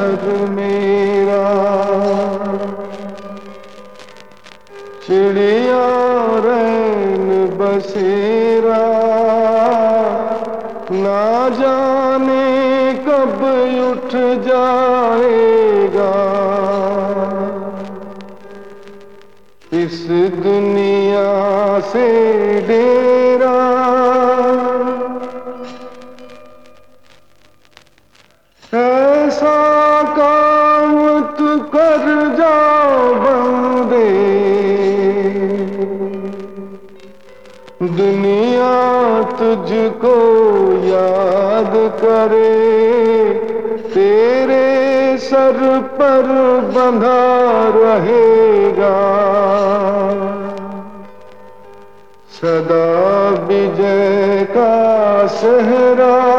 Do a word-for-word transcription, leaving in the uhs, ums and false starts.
घर मेरा। चिड़िया रैन बसेरा, ना जाने कब उठ जाएगा। इस दुनिया से डेरा, ऐसा काम तू कर जा बंदे, दुनिया तुझको याद करे। तेरे सर पर बंधा रहेगा सदा विजय का सेहरा।